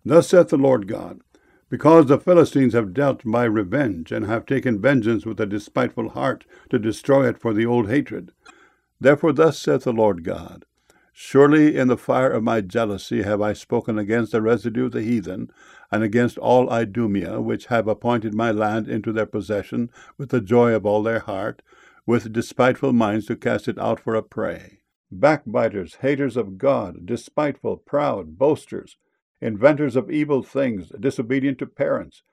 Thus saith the Lord God, because the Philistines have dealt by revenge, and have taken vengeance with a despiteful heart to destroy it for the old hatred. Therefore thus saith the Lord God, surely in the fire of my jealousy have I spoken against the residue of the heathen, and against all Idumea, which have appointed my land into their possession with the joy of all their heart, with despiteful minds to cast it out for a prey. Backbiters, haters of God, despiteful, proud, boasters, inventors of evil things, disobedient to parents,